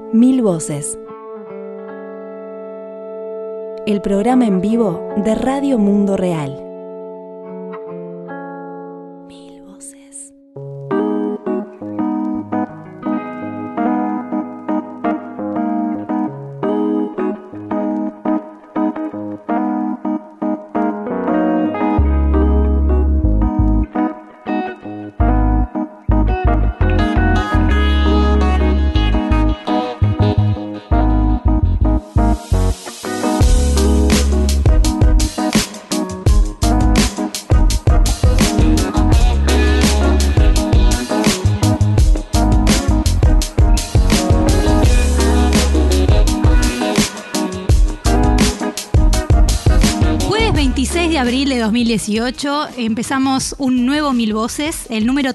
Mil Voces. El programa en vivo de Radio Mundo Real. Mil Voces. De abril de 2018 empezamos un nuevo Mil Voces, el número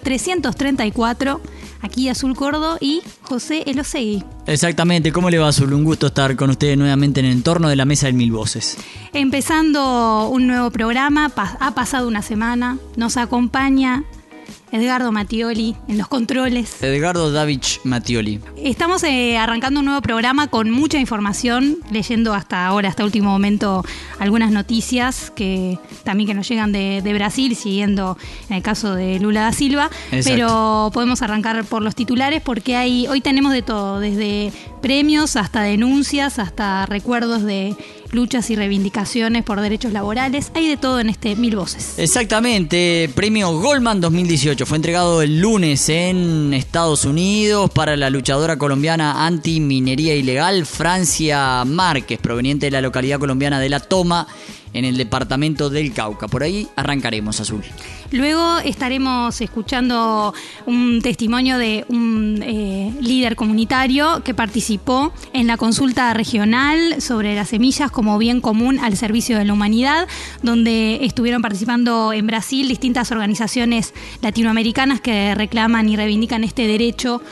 334, aquí Azul Cordo y José Elosegui. Exactamente, ¿cómo le va, Azul? Un gusto estar con ustedes nuevamente en el entorno de la mesa del Mil Voces. Empezando un nuevo programa, ha pasado una semana, nos acompaña Edgardo Mattioli en los controles. Edgardo Davich Mattioli. Estamos arrancando un nuevo programa con mucha información, leyendo hasta ahora, hasta último momento, algunas noticias que nos llegan de Brasil, siguiendo en el caso de Lula da Silva. Exacto. Pero podemos arrancar por los titulares porque hoy tenemos de todo, desde premios hasta denuncias, hasta recuerdos de luchas y reivindicaciones por derechos laborales. Hay de todo en este Mil Voces. Exactamente. Premio Goldman 2018 fue entregado el lunes en Estados Unidos para la luchadora colombiana anti-minería ilegal Francia Márquez, proveniente de la localidad colombiana de La Toma, en el departamento del Cauca. Por ahí arrancaremos, Azul. Luego estaremos escuchando un testimonio de un líder comunitario que participó en la consulta regional sobre las semillas como bien común al servicio de la humanidad, donde estuvieron participando en Brasil distintas organizaciones latinoamericanas que reclaman y reivindican este derecho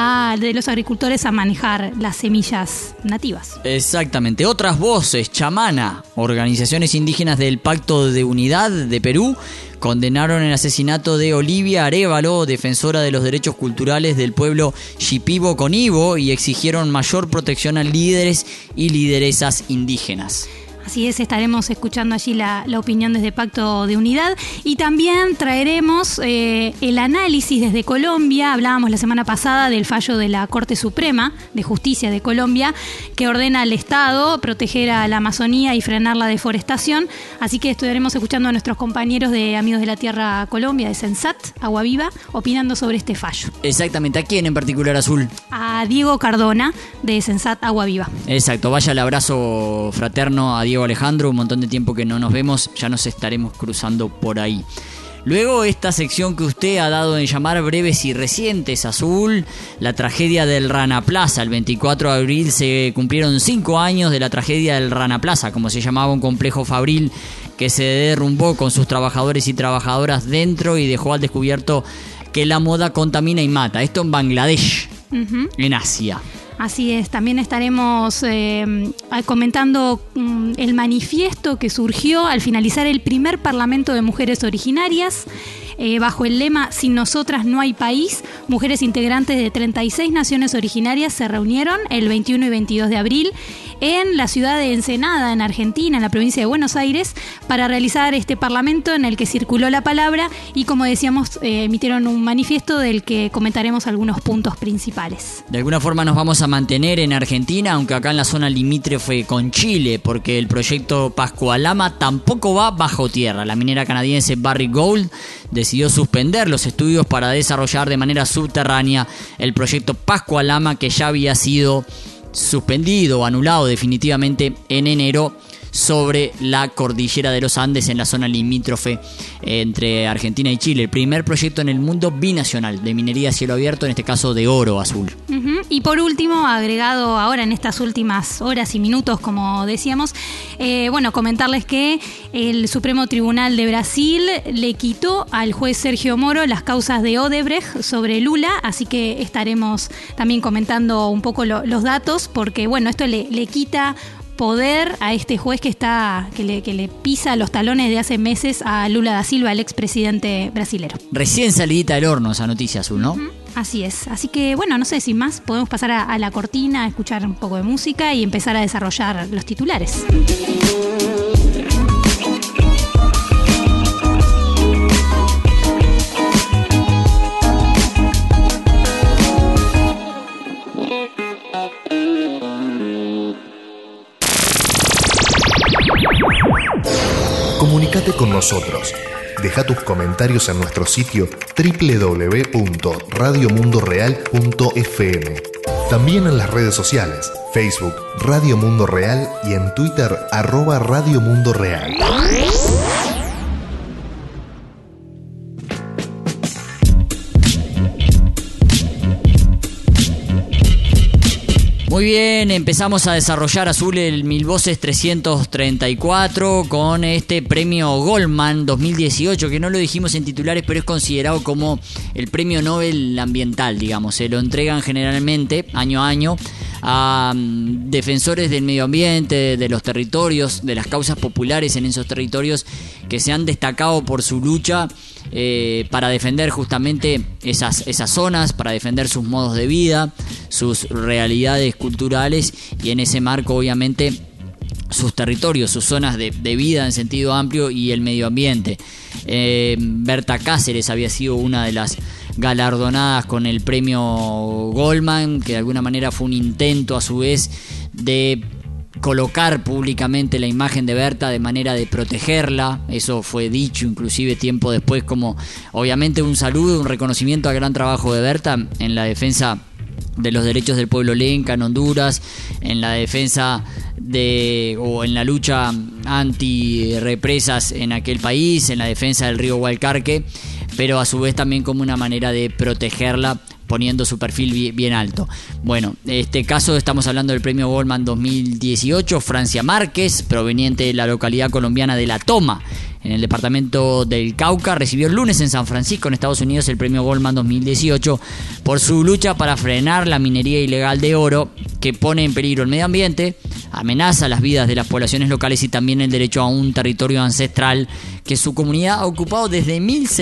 de los agricultores a manejar las semillas nativas. Exactamente. Otras voces, Chamana, organizaciones indígenas del Pacto de Unidad de Perú, condenaron el asesinato de Olivia Arévalo, defensora de los derechos culturales del pueblo Shipibo-Conibo, y exigieron mayor protección a líderes y lideresas indígenas. Así es, estaremos escuchando allí la opinión desde Pacto de Unidad y también traeremos el análisis desde Colombia. Hablábamos la semana pasada del fallo de la Corte Suprema de Justicia de Colombia que ordena al Estado proteger a la Amazonía y frenar la deforestación. Así que estaremos escuchando a nuestros compañeros de Amigos de la Tierra Colombia, de Sensat, Agua Viva, opinando sobre este fallo. Exactamente, ¿a quién en particular, Azul? A Diego Cardona, de Sensat, Agua Viva. Exacto, vaya el abrazo fraterno a Diego Alejandro, un montón de tiempo que no nos vemos, ya nos estaremos cruzando por ahí. Luego esta sección que usted ha dado en llamar breves y recientes, Azul, la tragedia del Rana Plaza. El 24 de abril se cumplieron 5 años de la tragedia del Rana Plaza, como se llamaba un complejo fabril que se derrumbó con sus trabajadores y trabajadoras dentro y dejó al descubierto que la moda contamina y mata. Esto en Bangladesh, en Asia. Así es, también estaremos comentando el manifiesto que surgió al finalizar el primer Parlamento de Mujeres Originarias. Bajo el lema Sin nosotras no hay país, mujeres integrantes de 36 naciones originarias se reunieron el 21 y 22 de abril en la ciudad de Ensenada, en Argentina, en la provincia de Buenos Aires, para realizar este parlamento en el que circuló la palabra y, como decíamos, emitieron un manifiesto del que comentaremos algunos puntos principales. De alguna forma nos vamos a mantener en Argentina, aunque acá en la zona limítrofe con Chile, porque el proyecto Pascualama tampoco va bajo tierra. La minera canadiense Barrick Gold decidió suspender los estudios para desarrollar de manera subterránea el proyecto Pascualama, que ya había sido suspendido o anulado definitivamente en enero sobre la cordillera de los Andes en la zona limítrofe entre Argentina y Chile. El primer proyecto en el mundo binacional de minería a cielo abierto, en este caso de oro, Azul. Y por último, agregado ahora en estas últimas horas y minutos, como decíamos, comentarles que el Supremo Tribunal de Brasil le quitó al juez Sergio Moro las causas de Odebrecht sobre Lula, así que estaremos también comentando un poco los datos, porque esto le quita poder a este juez que le pisa los talones de hace meses a Lula da Silva, el expresidente brasilero. Recién salidita del horno esa noticia, Azul, ¿no? Así es. Así que, bueno, no sé, sin más, podemos pasar a la cortina, a escuchar un poco de música y empezar a desarrollar los titulares. Comunicate con nosotros. Deja tus comentarios en nuestro sitio www.radiomundoreal.fm. También en las redes sociales, Facebook, Radio Mundo Real y en Twitter, @Radio Mundo Real. Muy bien, empezamos a desarrollar, Azul, el Mil Voces 334 con este premio Goldman 2018, que no lo dijimos en titulares, pero es considerado como el premio Nobel ambiental, digamos. Se lo entregan generalmente, año a año, a defensores del medio ambiente, de los territorios, de las causas populares en esos territorios que se han destacado por su lucha para defender justamente esas zonas, para defender sus modos de vida, sus realidades culturales y en ese marco obviamente sus territorios, sus zonas de vida en sentido amplio y el medio ambiente. Berta Cáceres había sido una de las galardonadas con el premio Goldman, que de alguna manera fue un intento a su vez de colocar públicamente la imagen de Berta de manera de protegerla. Eso fue dicho inclusive tiempo después como obviamente un saludo, un reconocimiento al gran trabajo de Berta en la defensa de los derechos del pueblo lenca en Honduras, en la defensa o en la lucha anti-represas en aquel país, en la defensa del río Gualcarque, pero a su vez también como una manera de protegerla, poniendo su perfil bien alto. Bueno, en este caso estamos hablando del premio Goldman 2018. Francia Márquez, proveniente de la localidad colombiana de La Toma, en el departamento del Cauca, recibió el lunes en San Francisco, en Estados Unidos, el premio Goldman 2018 por su lucha para frenar la minería ilegal de oro que pone en peligro el medio ambiente, amenaza las vidas de las poblaciones locales y también el derecho a un territorio ancestral que su comunidad ha ocupado desde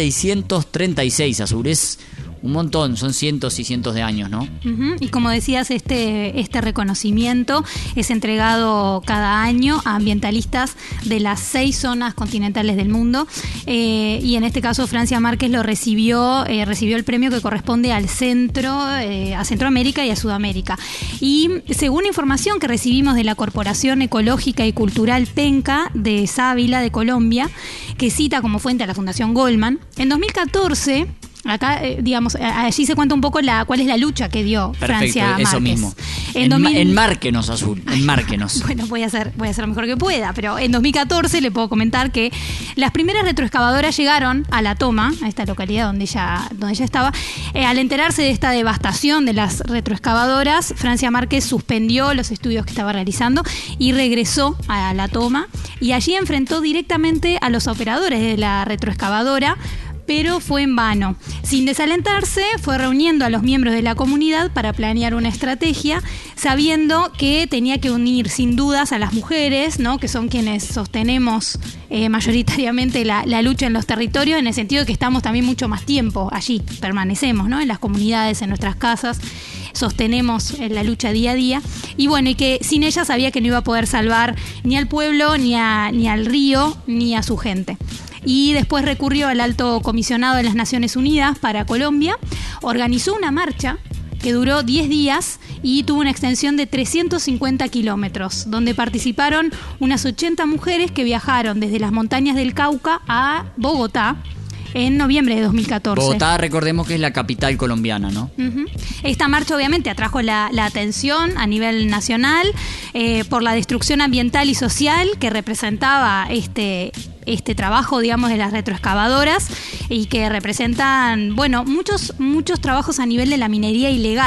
1636. A su vez, un montón, son cientos y cientos de años, ¿no? Uh-huh. Y como decías, este reconocimiento es entregado cada año a ambientalistas de las 6 zonas continentales del mundo, y en este caso Francia Márquez recibió el premio que corresponde al centro, a Centroamérica y a Sudamérica. Y según información que recibimos de la Corporación Ecológica y Cultural Penca de Sábila, de Colombia, que cita como fuente a la Fundación Goldman, en 2014... Acá, allí se cuenta un poco cuál es la lucha que dio Francia Márquez. Eso mismo. Enmárquenos, Azul, enmárquenos. Bueno, voy a hacer lo mejor que pueda, pero en 2014 le puedo comentar que las primeras retroexcavadoras llegaron a La Toma, a esta localidad donde ella estaba. Al enterarse de esta devastación de las retroexcavadoras, Francia Márquez suspendió los estudios que estaba realizando y regresó a La Toma, y allí enfrentó directamente a los operadores de la retroexcavadora, pero fue en vano. Sin desalentarse, fue reuniendo a los miembros de la comunidad para planear una estrategia, sabiendo que tenía que unir sin dudas a las mujeres, ¿no?, que son quienes sostenemos mayoritariamente la lucha en los territorios, en el sentido de que estamos también mucho más tiempo allí, permanecemos, ¿no?, en las comunidades, en nuestras casas, sostenemos la lucha día a día, y bueno, y que sin ella sabía que no iba a poder salvar ni al pueblo, ni al río, ni a su gente. Y después recurrió al Alto Comisionado de las Naciones Unidas para Colombia, organizó una marcha que duró 10 días y tuvo una extensión de 350 kilómetros, donde participaron unas 80 mujeres que viajaron desde las montañas del Cauca a Bogotá en noviembre de 2014. Bogotá, recordemos que es la capital colombiana, ¿no? Uh-huh. Esta marcha obviamente atrajo la atención a nivel nacional por la destrucción ambiental y social que representaba este trabajo, digamos, de las retroexcavadoras, y que representan, bueno, muchos trabajos a nivel de la minería ilegal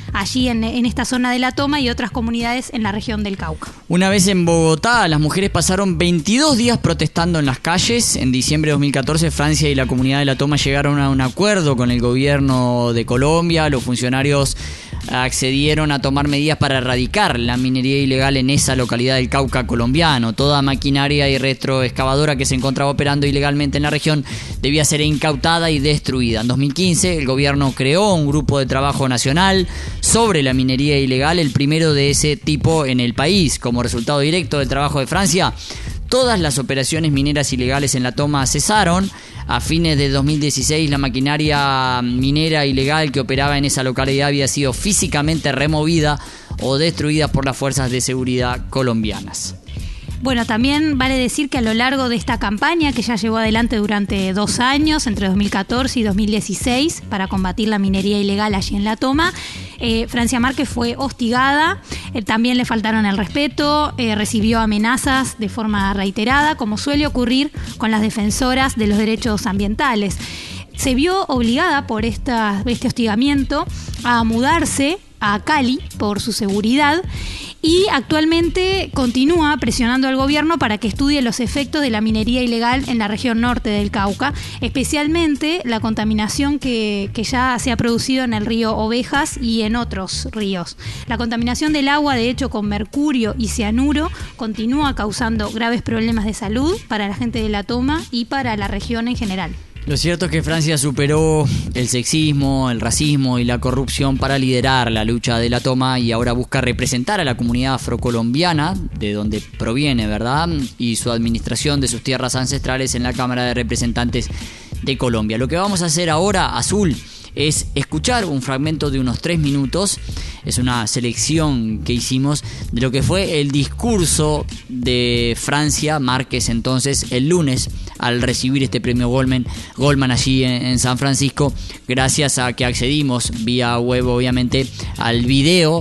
allí en esta zona de La Toma y otras comunidades en la región del Cauca. Una vez en Bogotá, las mujeres pasaron 22 días protestando en las calles. En diciembre de 2014, Francia y la comunidad de La Toma llegaron a un acuerdo con el gobierno de Colombia. Los funcionarios accedieron a tomar medidas para erradicar la minería ilegal en esa localidad del Cauca colombiano. Toda maquinaria y retroexcavadora que se encontraba operando ilegalmente en la región debía ser incautada y destruida. En 2015, el gobierno creó un grupo de trabajo nacional sobre la minería ilegal, el primero de ese tipo en el país. Como resultado directo del trabajo de Francia, todas las operaciones mineras ilegales en La Toma cesaron. A fines de 2016, la maquinaria minera ilegal que operaba en esa localidad había sido físicamente removida o destruida por las fuerzas de seguridad colombianas. Bueno, también vale decir que a lo largo de esta campaña, que ya llevó adelante durante 2 años, entre 2014 y 2016, para combatir la minería ilegal allí en La Toma, Francia Márquez fue hostigada, también le faltaron el respeto, recibió amenazas de forma reiterada, como suele ocurrir con las defensoras de los derechos ambientales. Se vio obligada por este hostigamiento a mudarse a Cali por su seguridad y actualmente continúa presionando al gobierno para que estudie los efectos de la minería ilegal en la región norte del Cauca, especialmente la contaminación que ya se ha producido en el río Ovejas y en otros ríos. La contaminación del agua, de hecho, con mercurio y cianuro, continúa causando graves problemas de salud para la gente de La Toma y para la región en general. Lo cierto es que Francia superó el sexismo, el racismo y la corrupción para liderar la lucha de La Toma y ahora busca representar a la comunidad afrocolombiana, de donde proviene, ¿verdad? Y su administración de sus tierras ancestrales en la Cámara de Representantes de Colombia. Lo que vamos a hacer ahora, Azul, es escuchar un fragmento de unos 3 minutos. Es una selección que hicimos de lo que fue el discurso de Francia Márquez entonces el lunes al recibir este premio Goldman allí en San Francisco, gracias a que accedimos vía web obviamente al video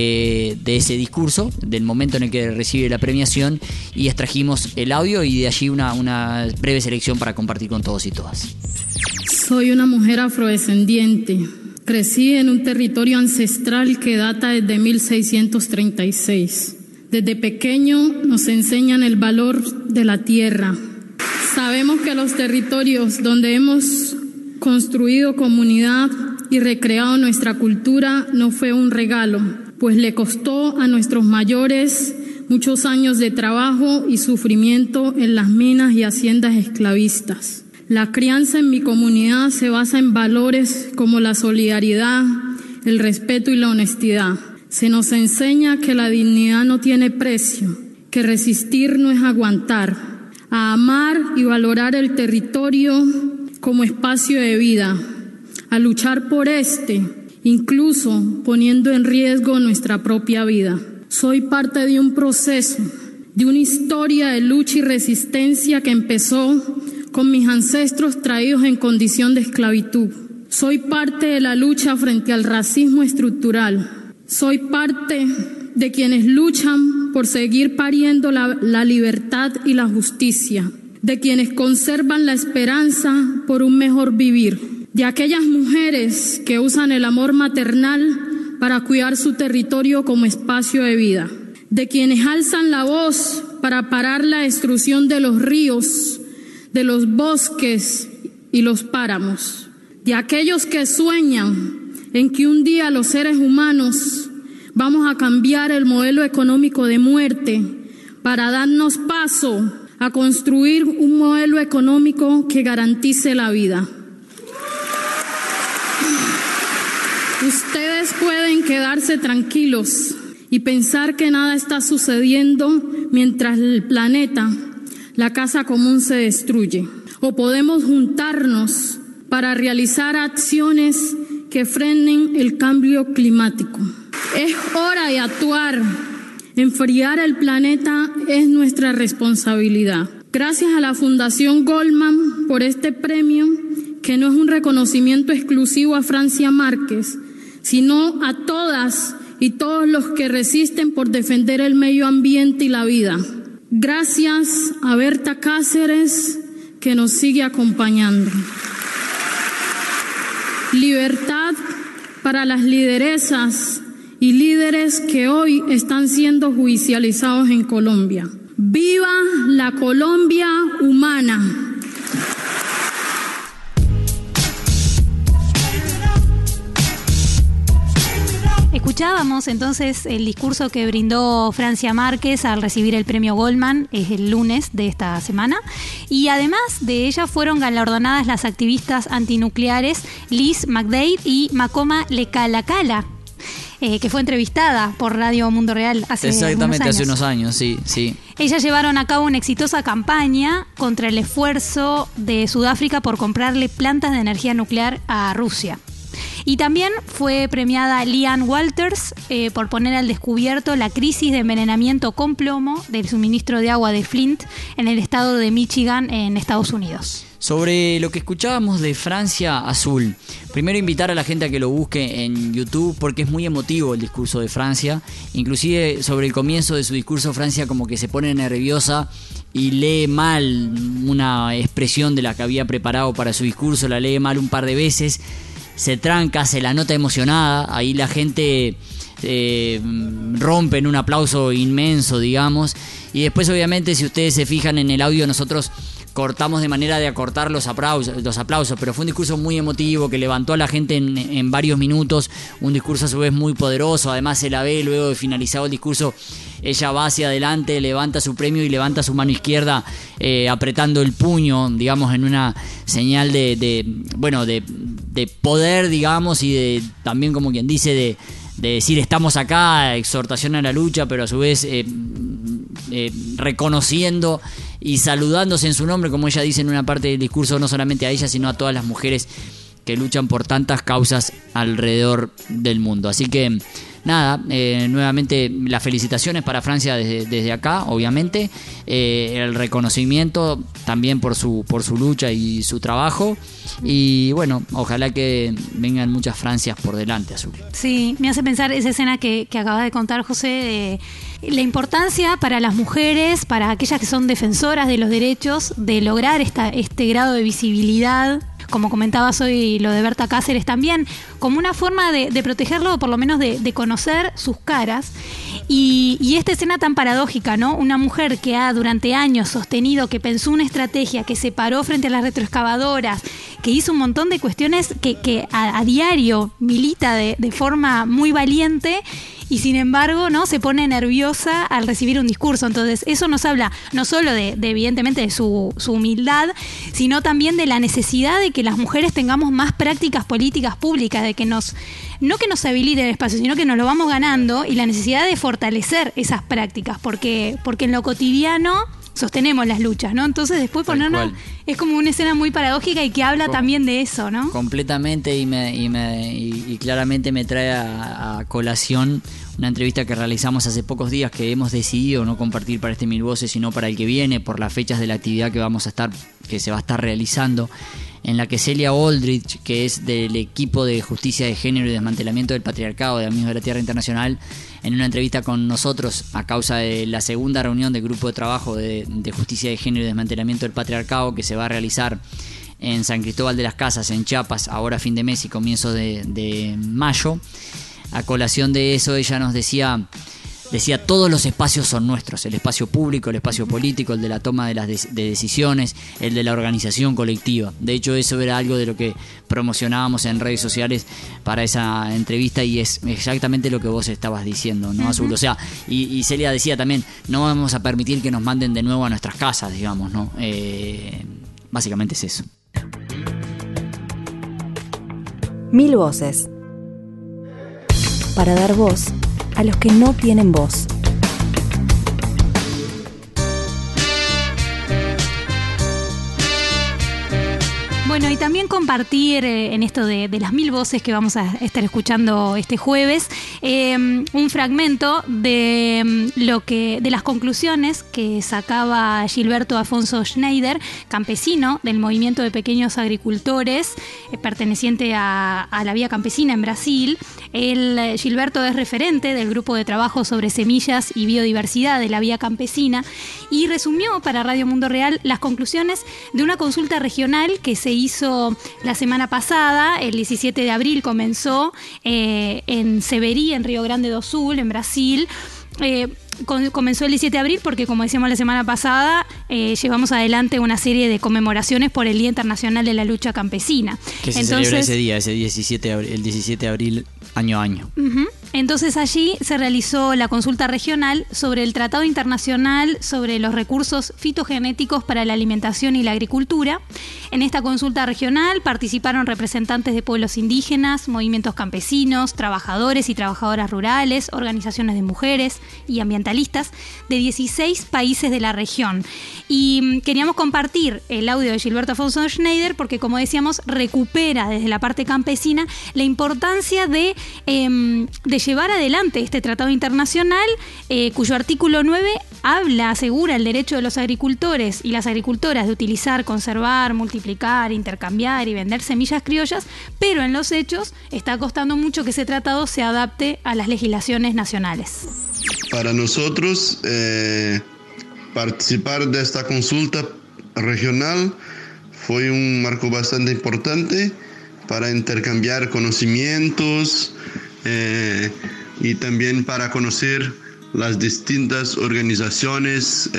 de ese discurso, del momento en el que recibe la premiación, y extrajimos el audio y de allí una breve selección para compartir con todos y todas. Soy una mujer afrodescendiente. Crecí en un territorio ancestral que data desde 1636. Desde pequeño nos enseñan el valor de la tierra. Sabemos que los territorios donde hemos construido comunidad y recreado nuestra cultura no fue un regalo, pues le costó a nuestros mayores muchos años de trabajo y sufrimiento en las minas y haciendas esclavistas. La crianza en mi comunidad se basa en valores como la solidaridad, el respeto y la honestidad. Se nos enseña que la dignidad no tiene precio, que resistir no es aguantar, a amar y valorar el territorio como espacio de vida, a luchar por incluso poniendo en riesgo nuestra propia vida. Soy parte de un proceso, de una historia de lucha y resistencia que empezó con mis ancestros traídos en condición de esclavitud. Soy parte de la lucha frente al racismo estructural. Soy parte de quienes luchan por seguir pariendo la libertad y la justicia, de quienes conservan la esperanza por un mejor vivir, de aquellas mujeres que usan el amor maternal para cuidar su territorio como espacio de vida, de quienes alzan la voz para parar la destrucción de los ríos, de los bosques y los páramos, de aquellos que sueñan en que un día los seres humanos vamos a cambiar el modelo económico de muerte para darnos paso a construir un modelo económico que garantice la vida. Ustedes pueden quedarse tranquilos y pensar que nada está sucediendo mientras el planeta, la casa común, se destruye. O podemos juntarnos para realizar acciones que frenen el cambio climático. Es hora de actuar. Enfriar el planeta es nuestra responsabilidad. Gracias a la Fundación Goldman por este premio, que no es un reconocimiento exclusivo a Francia Márquez, sino a todas y todos los que resisten por defender el medio ambiente y la vida. Gracias a Berta Cáceres, que nos sigue acompañando. Libertad para las lideresas y líderes que hoy están siendo judicializados en Colombia. ¡Viva la Colombia humana! Escuchábamos entonces el discurso que brindó Francia Márquez al recibir el premio Goldman, es el lunes de esta semana, y además de ella fueron galardonadas las activistas antinucleares Liz McDade y Makoma Lekalakala, que fue entrevistada por Radio Mundo Real hace unos años, sí. Ellas llevaron a cabo una exitosa campaña contra el esfuerzo de Sudáfrica por comprarle plantas de energía nuclear a Rusia. Y también fue premiada Leanne Walters por poner al descubierto la crisis de envenenamiento con plomo del suministro de agua de Flint en el estado de Michigan, en Estados Unidos. Sobre lo que escuchábamos de Francia Azul, primero invitar a la gente a que lo busque en YouTube porque es muy emotivo el discurso de Francia. Inclusive sobre el comienzo de su discurso, Francia como que se pone nerviosa y lee mal una expresión de la que había preparado para su discurso, la lee mal un par de veces, se tranca, se la nota emocionada, ahí la gente rompe en un aplauso inmenso, digamos, y después obviamente si ustedes se fijan en el audio nosotros cortamos de manera de acortar los aplausos, pero fue un discurso muy emotivo que levantó a la gente en varios minutos, un discurso a su vez muy poderoso. Además se la ve luego de finalizado el discurso, ella va hacia adelante, levanta su premio y levanta su mano izquierda apretando el puño, digamos, en una señal de poder, digamos, y de también, como quien dice, de decir estamos acá, exhortación a la lucha, pero a su vez reconociendo y saludándose en su nombre, como ella dice en una parte del discurso, no solamente a ella, sino a todas las mujeres que luchan por tantas causas alrededor del mundo. Así que nada, nuevamente las felicitaciones para Francia desde acá, obviamente, el reconocimiento también por su lucha y su trabajo, y bueno, ojalá que vengan muchas Francias por delante, Azul. Sí, me hace pensar esa escena que acabas de contar, José, de la importancia para las mujeres, para aquellas que son defensoras de los derechos, de lograr este grado de visibilidad, como comentabas hoy lo de Berta Cáceres también, como una forma de protegerlo, o por lo menos de conocer sus caras. Y esta escena tan paradójica, ¿no? Una mujer que ha durante años sostenido, que pensó una estrategia, que se paró frente a las retroexcavadoras, que hizo un montón de cuestiones que a diario milita de forma muy valiente, y sin embargo, ¿no?, se pone nerviosa al recibir un discurso. Entonces eso nos habla no solo de evidentemente de su humildad, sino también de la necesidad de que las mujeres tengamos más prácticas políticas públicas, de que no que nos habiliten el espacio, sino que nos lo vamos ganando, y la necesidad de fortalecer esas prácticas, porque en lo cotidiano sostenemos las luchas, ¿no? Entonces después ponernos, es como una escena muy paradójica y que habla también de eso, ¿no? Completamente, y claramente me trae a colación una entrevista que realizamos hace pocos días, que hemos decidido no compartir para este Mil Voces, sino para el que viene, por las fechas de la actividad que se va a estar realizando, en la que Celia Aldrich, que es del equipo de Justicia de Género y Desmantelamiento del Patriarcado de Amigos de la Tierra Internacional, en una entrevista con nosotros a causa de la segunda reunión del Grupo de Trabajo de Justicia de Género y Desmantelamiento del Patriarcado, que se va a realizar en San Cristóbal de las Casas, en Chiapas, ahora a fin de mes y comienzo de mayo. A colación de eso, ella nos decía, todos los espacios son nuestros: el espacio público, el espacio político, el de la toma de decisiones, el de la organización colectiva. De hecho, eso era algo de lo que promocionábamos en redes sociales para esa entrevista, y es exactamente lo que vos estabas diciendo, ¿no, Azul? O sea, y Celia decía también, no vamos a permitir que nos manden de nuevo a nuestras casas, digamos, ¿no? Básicamente es eso. Mil Voces, para dar voz a los que no tienen voz. Bueno, y también compartir en esto de las 1000 voces que vamos a estar escuchando este jueves, un fragmento de las conclusiones que sacaba Gilberto Afonso Schneider, campesino del movimiento de pequeños agricultores, perteneciente a la Vía Campesina en Brasil. Gilberto es referente del grupo de trabajo sobre semillas y biodiversidad de la Vía Campesina, y resumió para Radio Mundo Real las conclusiones de una consulta regional que se hizo hizo la semana pasada, el 17 de abril comenzó en Severi, en Río Grande do Sul, en Brasil. Comenzó el 17 de abril porque, como decíamos la semana pasada, llevamos adelante una serie de conmemoraciones por el Día Internacional de la Lucha Campesina. Que se celebra ese día, el 17 de abril, año a año. Uh-huh. Entonces allí se realizó la consulta regional sobre el Tratado Internacional sobre los recursos fitogenéticos para la alimentación y la agricultura. En esta consulta regional participaron representantes de pueblos indígenas, movimientos campesinos, trabajadores y trabajadoras rurales, organizaciones de mujeres y ambientalistas de 16 países de la región. Y queríamos compartir el audio de Gilberto Afonso Schneider porque, como decíamos, recupera desde la parte campesina la importancia de llevar adelante este tratado internacional cuyo artículo 9 asegura el derecho de los agricultores y las agricultoras de utilizar, conservar, multiplicar, intercambiar y vender semillas criollas, pero en los hechos está costando mucho que ese tratado se adapte a las legislaciones nacionales. Para nosotros, participar de esta consulta regional fue un marco bastante importante para intercambiar conocimientos y también para conocer las distintas organizaciones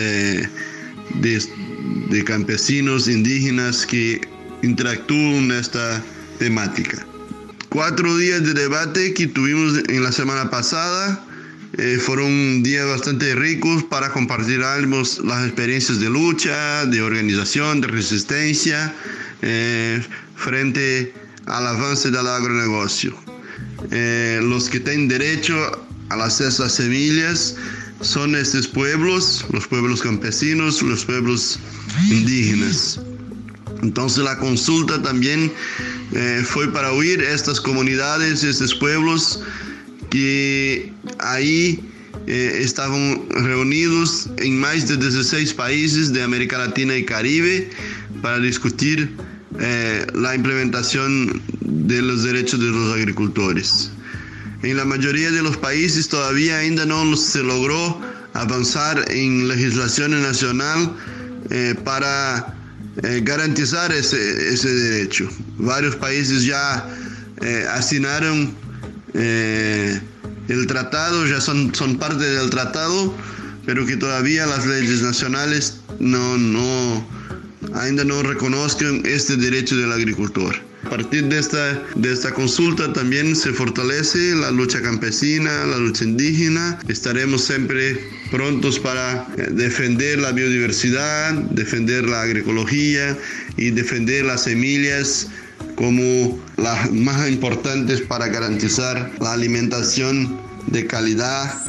de campesinos indígenas que interactúan en esta temática. 4 días de debate que tuvimos en la semana pasada fueron días bastante ricos para compartir las experiencias de lucha, de organización, de resistencia frente al avance del agronegocio. Los que tienen derecho al acceso a semillas son estos pueblos, los pueblos campesinos, los pueblos indígenas. Entonces la consulta también fue para oír estas comunidades, estos pueblos que ahí estaban reunidos en más de 16 países de América Latina y Caribe para discutir la implementación de los derechos de los agricultores. En la mayoría de los países todavía ainda no se logró avanzar en legislación nacional para garantizar ese derecho. Varios países ya asignaron el tratado, ya son parte del tratado, pero que todavía las leyes nacionales ainda no reconozcan este derecho del agricultor. A partir de esta consulta también se fortalece la lucha campesina, la lucha indígena. Estaremos siempre prontos para defender la biodiversidad, defender la agroecología y defender las semillas como las más importantes para garantizar la alimentación de calidad.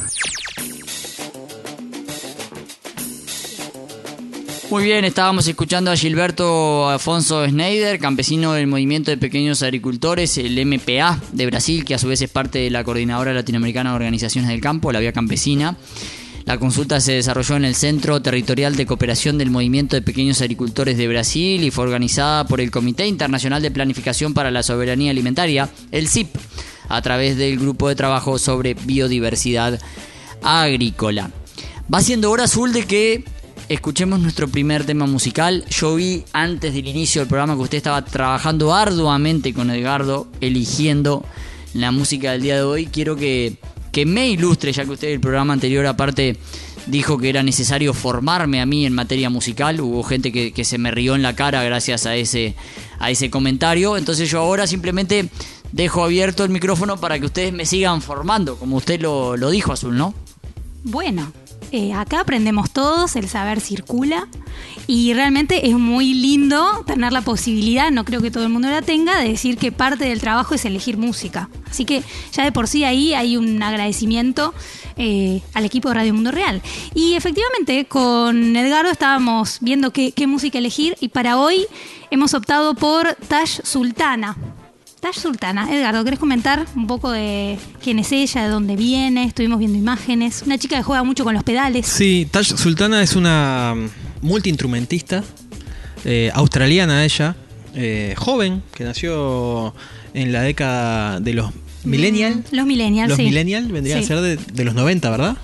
Muy bien, estábamos escuchando a Gilberto Afonso Schneider, campesino del Movimiento de Pequeños Agricultores, el MPA de Brasil, que a su vez es parte de la Coordinadora Latinoamericana de Organizaciones del Campo, la Vía Campesina. La consulta se desarrolló en el Centro Territorial de Cooperación del Movimiento de Pequeños Agricultores de Brasil y fue organizada por el Comité Internacional de Planificación para la Soberanía Alimentaria, el CIP, a través del Grupo de Trabajo sobre Biodiversidad Agrícola. Va siendo hora, Azul, de que escuchemos nuestro primer tema musical. Yo vi antes del inicio del programa que usted estaba trabajando arduamente con Edgardo, eligiendo la música del día de hoy. Quiero que me ilustre, ya que usted en el programa anterior aparte dijo que era necesario formarme a mí en materia musical. Hubo gente que se me rió en la cara gracias a ese comentario. Entonces yo ahora simplemente dejo abierto el micrófono para que ustedes me sigan formando, como usted lo dijo, Azul, ¿no? Bueno, acá aprendemos todos, el saber circula y realmente es muy lindo tener la posibilidad, no creo que todo el mundo la tenga, de decir que parte del trabajo es elegir música. Así que ya de por sí ahí hay un agradecimiento al equipo de Radio Mundo Real. Y efectivamente con Edgardo estábamos viendo qué música elegir y para hoy hemos optado por Tash Sultana. Tash Sultana, Edgardo, ¿querés comentar un poco de quién es ella, de dónde viene? Estuvimos viendo imágenes. Una chica que juega mucho con los pedales. Sí, Tash Sultana es una multiinstrumentista australiana ella, joven, que nació en la década de los millennials. Los millennials, Los sí. millennials vendrían a ser de los 90, ¿verdad?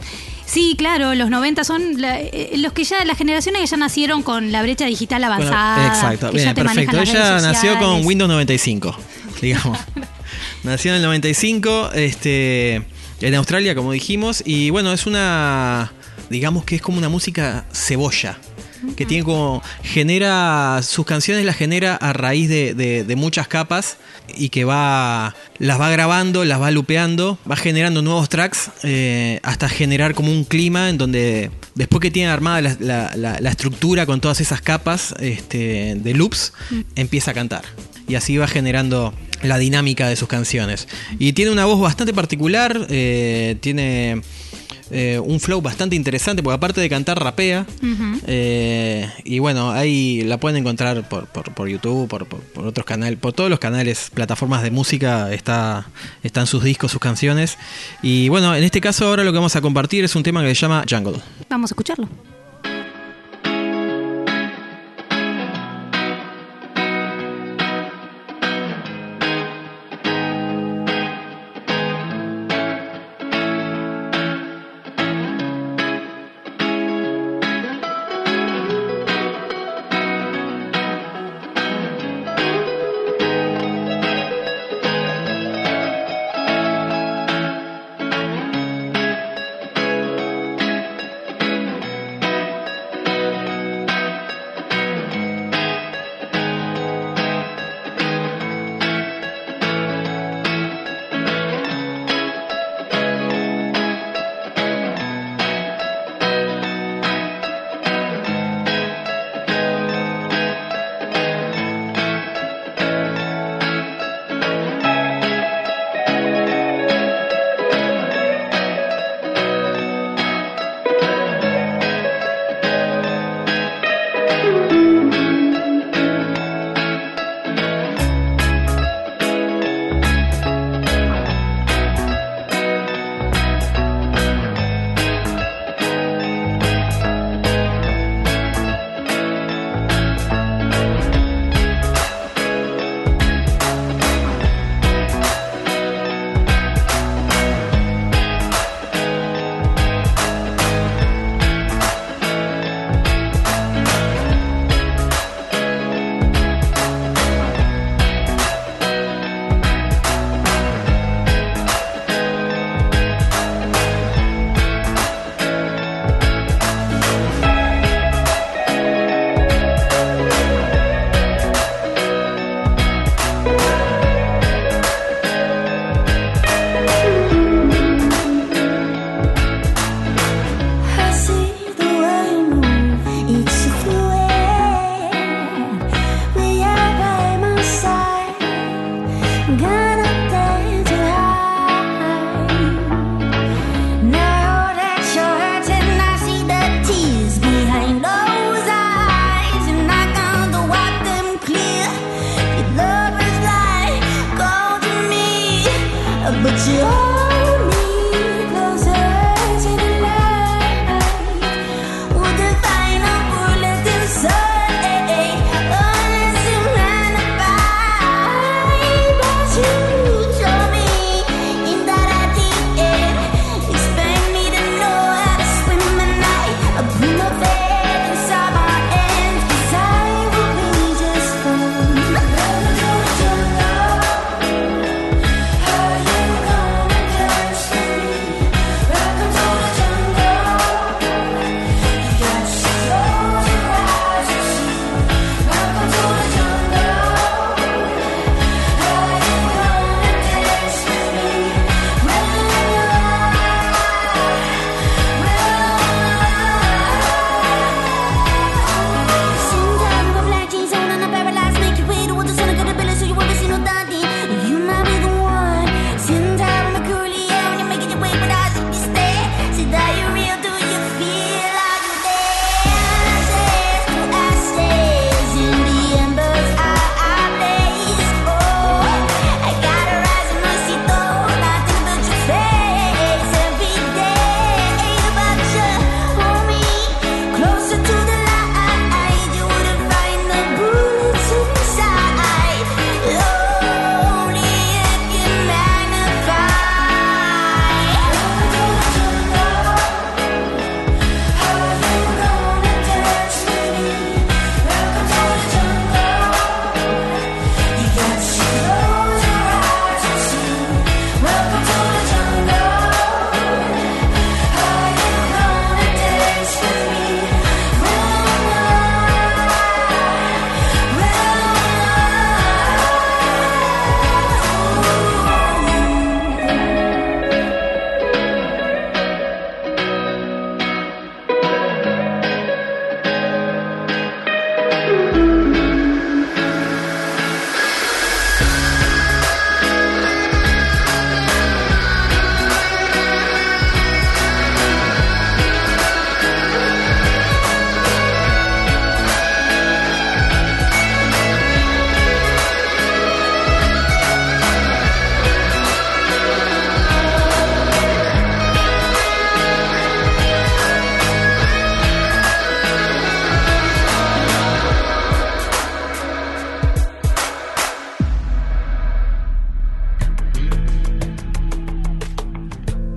Sí, claro, los 90 son los que ya, las generaciones que ya nacieron con la brecha digital avanzada. Bueno, exacto, que bien, ya te manejan perfecto. las Ella redes nació con sociales. Windows 95, digamos. Nació en el 95, en Australia, como dijimos, y bueno, es una, digamos que es como una música cebolla, que tiene como, sus canciones las genera a raíz de muchas capas y que las va grabando, las va lupeando, va generando nuevos tracks hasta generar como un clima en donde después que tiene armada la estructura con todas esas capas de loops, empieza a cantar y así va generando la dinámica de sus canciones. Y tiene una voz bastante particular, tiene un flow bastante interesante, porque aparte de cantar, rapea. Y bueno, ahí la pueden encontrar por YouTube, por otros canales, por todos los canales, plataformas de música, están sus discos, sus canciones. Y bueno, en este caso ahora lo que vamos a compartir es un tema que se llama Jungle. Vamos a escucharlo.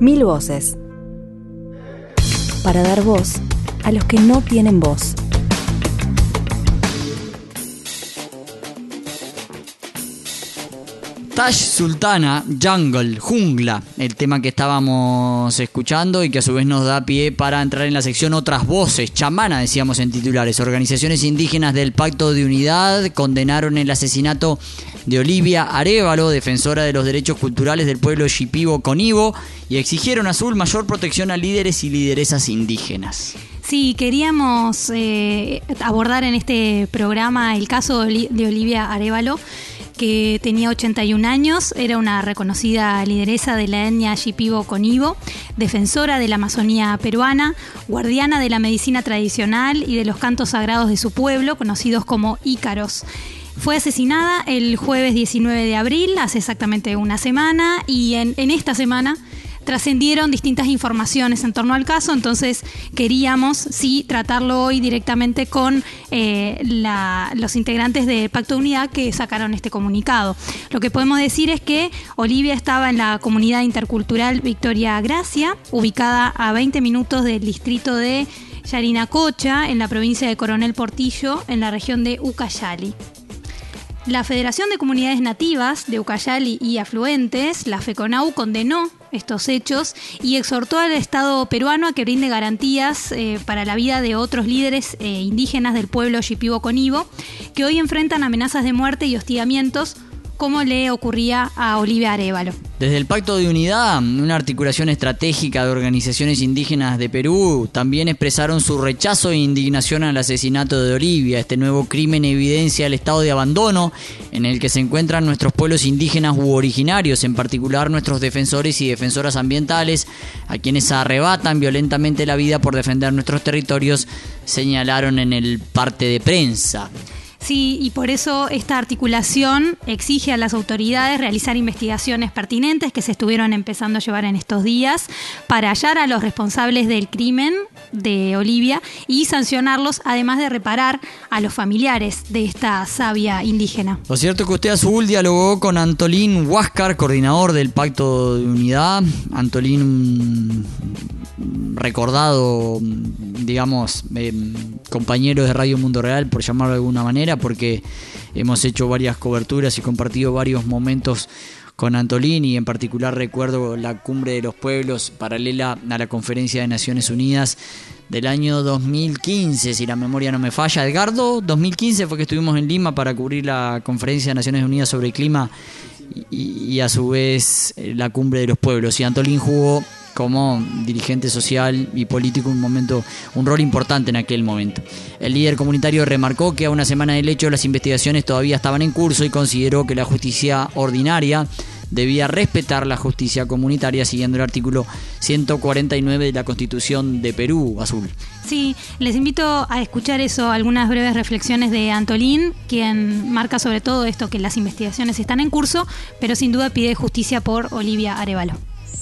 Mil voces. Para dar voz a los que no tienen voz. Tash Sultana, Jungle, Jungla, el tema que estábamos escuchando y que a su vez nos da pie para entrar en la sección Otras Voces. Chamana, decíamos en titulares. Organizaciones indígenas del Pacto de Unidad condenaron el asesinato de Olivia Arévalo, defensora de los derechos culturales del pueblo Shipibo-Conibo, y exigieron a Azul mayor protección a líderes y lideresas indígenas. Sí, queríamos abordar en este programa el caso de Olivia Arévalo, que tenía 81 años, era una reconocida lideresa de la etnia Shipibo-Conibo, defensora de la Amazonía peruana, guardiana de la medicina tradicional y de los cantos sagrados de su pueblo, conocidos como ícaros. Fue asesinada el jueves 19 de abril, hace exactamente una semana, y en esta semana trascendieron distintas informaciones en torno al caso, entonces queríamos tratarlo hoy directamente con los integrantes del Pacto de Unidad que sacaron este comunicado. Lo que podemos decir es que Olivia estaba en la comunidad intercultural Victoria Gracia, ubicada a 20 minutos del distrito de Yarinacocha, en la provincia de Coronel Portillo, en la región de Ucayali. La Federación de Comunidades Nativas de Ucayali y Afluentes, la FECONAU, condenó estos hechos y exhortó al Estado peruano a que brinde garantías para la vida de otros líderes indígenas del pueblo Shipibo-Conibo que hoy enfrentan amenazas de muerte y hostigamientos, como le ocurría a Olivia Arévalo. Desde el Pacto de Unidad, una articulación estratégica de organizaciones indígenas de Perú, también expresaron su rechazo e indignación al asesinato de Olivia. Este nuevo crimen evidencia el estado de abandono en el que se encuentran nuestros pueblos indígenas u originarios, en particular nuestros defensores y defensoras ambientales, a quienes arrebatan violentamente la vida por defender nuestros territorios, señalaron en el parte de prensa. Sí, y por eso esta articulación exige a las autoridades realizar investigaciones pertinentes que se estuvieron empezando a llevar en estos días para hallar a los responsables del crimen de Olivia y sancionarlos, además de reparar a los familiares de esta sabia indígena. Lo cierto es que usted, Azul, dialogó con Antolín Huáscar, coordinador del Pacto de Unidad. Antolín, recordado, digamos, compañero de Radio Mundo Real, por llamarlo de alguna manera, porque hemos hecho varias coberturas y compartido varios momentos con Antolín, y en particular recuerdo la Cumbre de los Pueblos paralela a la Conferencia de Naciones Unidas del año 2015, si la memoria no me falla. Edgardo, 2015 fue que estuvimos en Lima para cubrir la Conferencia de Naciones Unidas sobre el Clima y a su vez la Cumbre de los Pueblos, y Antolín jugó como dirigente social y político un rol importante en aquel momento. El líder comunitario remarcó que a una semana del hecho las investigaciones todavía estaban en curso y consideró que la justicia ordinaria debía respetar la justicia comunitaria siguiendo el artículo 149 de la Constitución de Perú. Azul. Sí, les invito a escuchar algunas breves reflexiones de Antolín, quien marca sobre todo esto, que las investigaciones están en curso, pero sin duda pide justicia por Olivia Arévalo.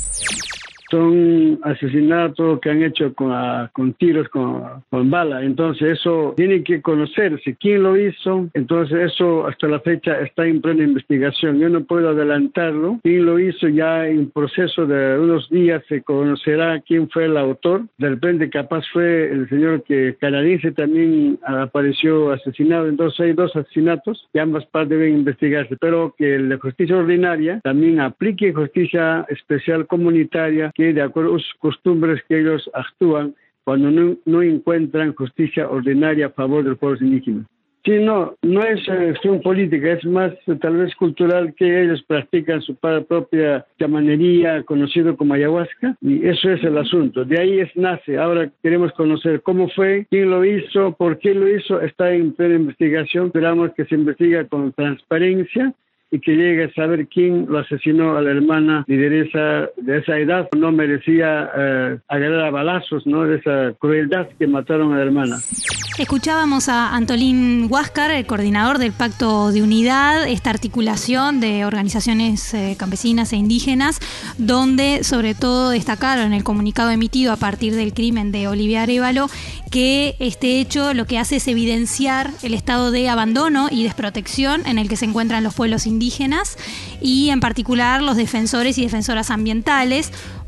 Son asesinatos que han hecho con tiros, con bala. Entonces eso tiene que conocerse quién lo hizo. Entonces eso hasta la fecha está en plena investigación. Yo no puedo adelantarlo. Quién lo hizo, ya en proceso de unos días se conocerá quién fue el autor. De repente capaz fue el señor que canadiense también apareció asesinado. Entonces hay dos asesinatos y ambas partes deben investigarse. Pero que la justicia ordinaria también aplique justicia especial comunitaria, que de acuerdo a sus costumbres que ellos actúan cuando no encuentran justicia ordinaria a favor de los pueblos indígenas. Sí, no es acción política, es más tal vez cultural, que ellos practican su propia chamanería, conocido como ayahuasca, y eso es el asunto. De ahí nace. Ahora queremos conocer cómo fue, quién lo hizo, por qué lo hizo. Está en plena investigación. Esperamos que se investigue con transparencia y que llegue a saber quién lo asesinó a la hermana lideresa de esa edad. No merecía agarrar a balazos, ¿no?, de esa crueldad que mataron a la hermana. Escuchábamos a Antolín Huáscar, el coordinador del Pacto de Unidad, esta articulación de organizaciones campesinas e indígenas, donde sobre todo destacaron en el comunicado emitido a partir del crimen de Olivia Arévalo que este hecho lo que hace es evidenciar el estado de abandono y desprotección en el que se encuentran los pueblos indígenas y en particular los defensores y defensoras ambientales,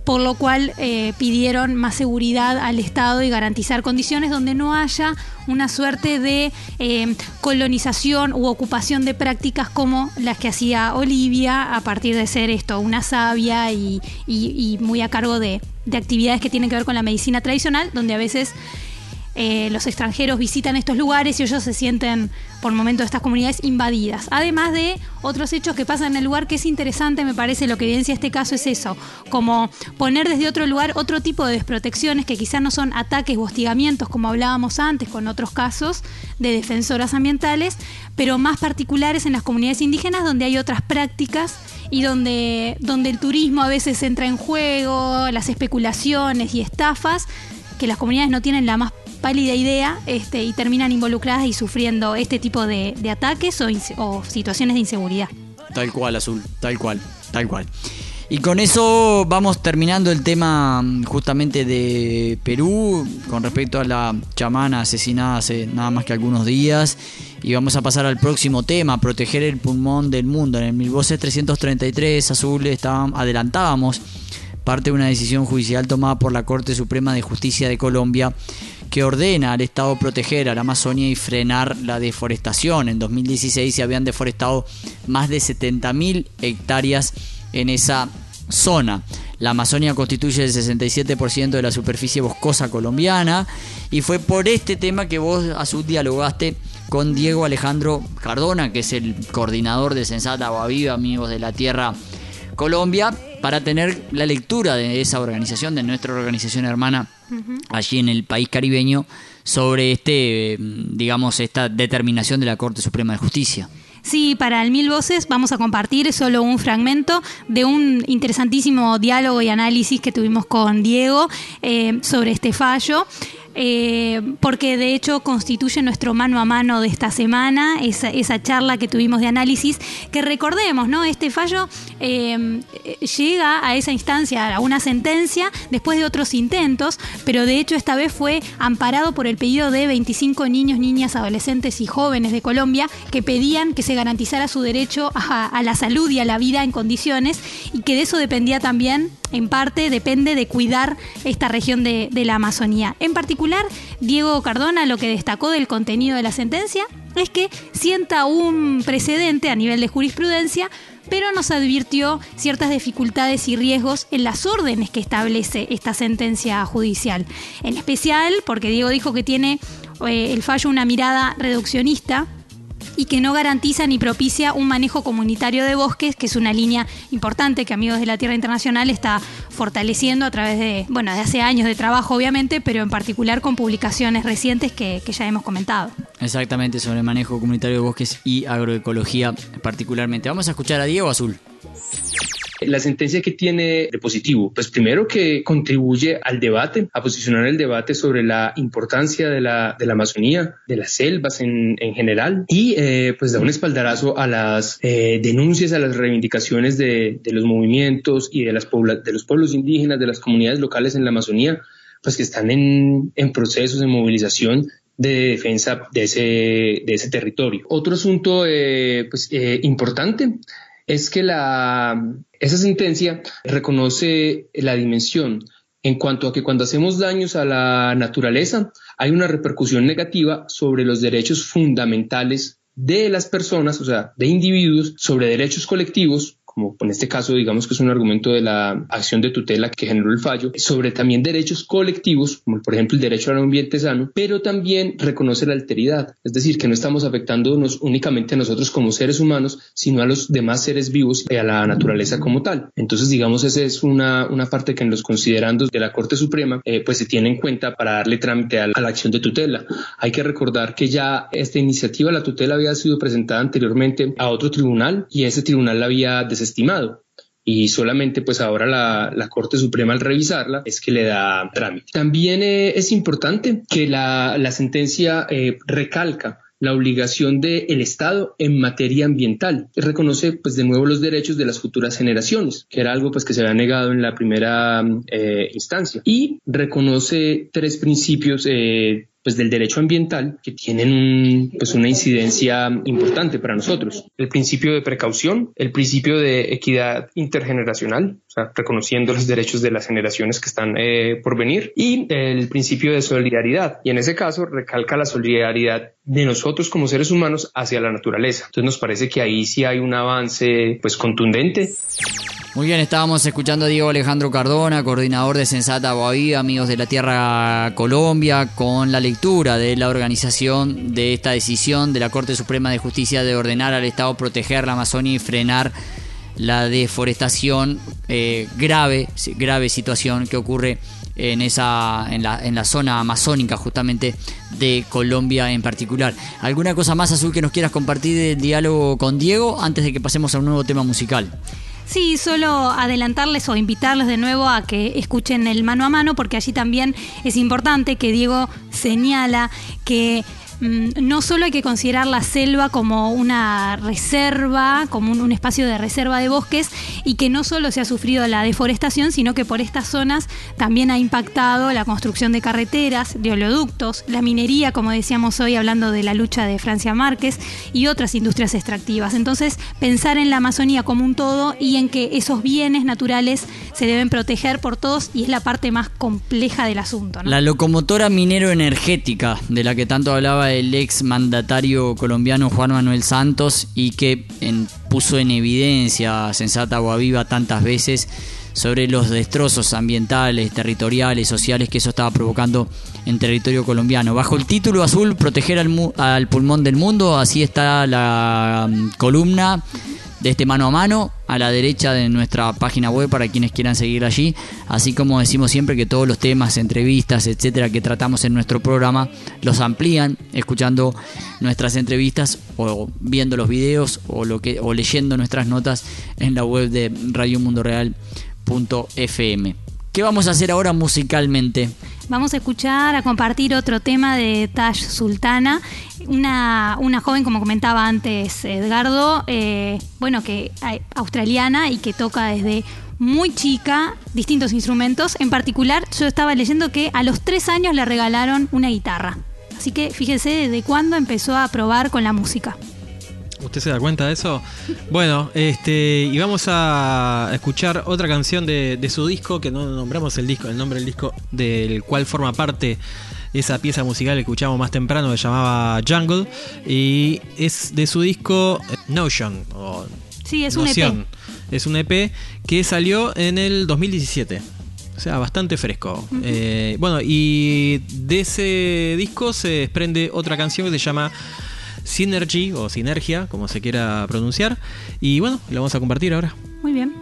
por lo cual pidieron más seguridad al Estado y garantizar condiciones donde no haya una suerte de colonización u ocupación de prácticas como las que hacía Olivia a partir de ser una sabia y muy a cargo de actividades que tienen que ver con la medicina tradicional, donde a veces los extranjeros visitan estos lugares y ellos se sienten por momentos estas comunidades invadidas. Además de otros hechos que pasan en el lugar, que es interesante, me parece, lo que evidencia este caso es eso, como poner desde otro lugar otro tipo de desprotecciones que quizás no son ataques o hostigamientos como hablábamos antes con otros casos de defensoras ambientales, pero más particulares en las comunidades indígenas donde hay otras prácticas y donde el turismo a veces entra en juego, las especulaciones y estafas, que las comunidades no tienen la más pálida idea y terminan involucradas y sufriendo este tipo de ataques o situaciones de inseguridad. Tal cual, Azul, tal cual. Y con eso vamos terminando el tema justamente de Perú con respecto a la chamana asesinada hace nada más que algunos días, y vamos a pasar al próximo tema, proteger el pulmón del mundo. En el Mil Voces 333, Azul, adelantábamos parte de una decisión judicial tomada por la Corte Suprema de Justicia de Colombia, que ordena al Estado proteger a la Amazonia y frenar la deforestación. En 2016 se habían deforestado más de 70.000 hectáreas en esa zona. La Amazonia constituye el 67% de la superficie boscosa colombiana, y fue por este tema que vos, Azul, dialogaste con Diego Alejandro Cardona, que es el coordinador de Sensata Agua Viva, Amigos de la Tierra Colombia, para tener la lectura de esa organización, de nuestra organización hermana allí en el país caribeño, sobre esta determinación de la Corte Suprema de Justicia. Sí, para el Mil Voces vamos a compartir solo un fragmento de un interesantísimo diálogo y análisis que tuvimos con Diego sobre este fallo. Porque de hecho constituye nuestro mano a mano de esta semana, esa charla que tuvimos de análisis, que recordemos, ¿no? Este fallo llega a esa instancia, a una sentencia, después de otros intentos, pero de hecho esta vez fue amparado por el pedido de 25 niños, niñas, adolescentes y jóvenes de Colombia que pedían que se garantizara su derecho a la salud y a la vida en condiciones, y que de eso dependía también, en parte, depende de cuidar esta región de la Amazonía. En particular, Diego Cardona lo que destacó del contenido de la sentencia es que sienta un precedente a nivel de jurisprudencia, pero nos advirtió ciertas dificultades y riesgos en las órdenes que establece esta sentencia judicial. En especial porque Diego dijo que tiene el fallo una mirada reduccionista y que no garantiza ni propicia un manejo comunitario de bosques, que es una línea importante que Amigos de la Tierra Internacional está fortaleciendo a través de hace años de trabajo, obviamente, pero en particular con publicaciones recientes que ya hemos comentado. Exactamente, sobre el manejo comunitario de bosques y agroecología particularmente. Vamos a escuchar a Diego, Azul. La sentencia que tiene de positivo, pues primero que contribuye al debate, a posicionar el debate sobre la importancia de la Amazonía, de las selvas en general, y pues da un espaldarazo a las denuncias, a las reivindicaciones de los movimientos y de los pueblos indígenas, de las comunidades locales en la Amazonía, pues que están en procesos de movilización de defensa de ese territorio. Otro asunto importante es que esa sentencia reconoce la dimensión en cuanto a que cuando hacemos daños a la naturaleza hay una repercusión negativa sobre los derechos fundamentales de las personas, o sea, de individuos, sobre derechos colectivos, como en este caso digamos que es un argumento de la acción de tutela que generó el fallo, sobre también derechos colectivos, como por ejemplo el derecho al ambiente sano, pero también reconoce la alteridad, es decir, que no estamos afectándonos únicamente a nosotros como seres humanos, sino a los demás seres vivos y a la naturaleza como tal. Entonces, digamos, esa es una parte que en los considerandos de la Corte Suprema pues se tiene en cuenta para darle trámite a la acción de tutela. Hay que recordar que ya esta iniciativa, la tutela, había sido presentada anteriormente a otro tribunal y ese tribunal la había desestimado, y solamente pues ahora la Corte Suprema, al revisarla, es que le da trámite. También es importante que la sentencia recalca la obligación del Estado en materia ambiental, y reconoce pues de nuevo los derechos de las futuras generaciones, que era algo pues que se había negado en la primera instancia, y reconoce tres principios pues del derecho ambiental que tienen una incidencia importante para nosotros. El principio de precaución, el principio de equidad intergeneracional, o sea, reconociendo los derechos de las generaciones que están por venir, y el principio de solidaridad. Y en ese caso recalca la solidaridad de nosotros como seres humanos hacia la naturaleza. Entonces nos parece que ahí sí hay un avance pues contundente. Muy bien, estábamos escuchando a Diego Alejandro Cardona, coordinador de Sensata Boavida, Amigos de la Tierra Colombia, con la lectura de la organización de esta decisión de la Corte Suprema de Justicia de ordenar al Estado proteger la Amazonía y frenar la deforestación, grave situación que ocurre en la zona amazónica justamente de Colombia en particular. ¿Alguna cosa más, Azul, que nos quieras compartir del diálogo con Diego antes de que pasemos a un nuevo tema musical? Sí, solo adelantarles o invitarles de nuevo a que escuchen el mano a mano, porque allí también es importante que Diego señala que no solo hay que considerar la selva como una reserva, como un espacio de reserva de bosques, y que no solo se ha sufrido la deforestación, sino que por estas zonas también ha impactado la construcción de carreteras, de oleoductos, la minería, como decíamos hoy hablando de la lucha de Francia Márquez, y otras industrias extractivas. Entonces, pensar en la Amazonía como un todo y en que esos bienes naturales se deben proteger por todos, y es la parte más compleja del asunto, ¿no? La locomotora minero-energética de la que tanto hablaba el ex mandatario colombiano Juan Manuel Santos, y que puso en evidencia a Sensata Boaviva tantas veces sobre los destrozos ambientales, territoriales, sociales que eso estaba provocando en territorio colombiano. Bajo el título azul, proteger al pulmón del mundo, así está la columna de este mano a mano a la derecha de nuestra página web para quienes quieran seguir allí, así como decimos siempre que todos los temas, entrevistas, etcétera, que tratamos en nuestro programa los amplían escuchando nuestras entrevistas o viendo los videos o leyendo nuestras notas en la web de radiomundoreal.fm. ¿Qué vamos a hacer ahora musicalmente? Vamos a escuchar, a compartir otro tema de Tash Sultana, una joven, como comentaba antes Edgardo, que australiana y que toca desde muy chica distintos instrumentos. En particular, yo estaba leyendo que a los 3 años le regalaron una guitarra. Así que fíjese desde cuándo empezó a probar con la música. ¿Usted se da cuenta de eso? Bueno, y vamos a escuchar otra canción de su disco, que no nombramos el nombre del disco del cual forma parte esa pieza musical que escuchamos más temprano, que se llamaba Jungle, y es de su disco Notion. Sí, es un EP. Es un EP que salió en el 2017. O sea, bastante fresco. Uh-huh. Y de ese disco se desprende otra canción que se llama Synergy o Sinergia, como se quiera pronunciar. Y bueno, lo vamos a compartir ahora. Muy bien.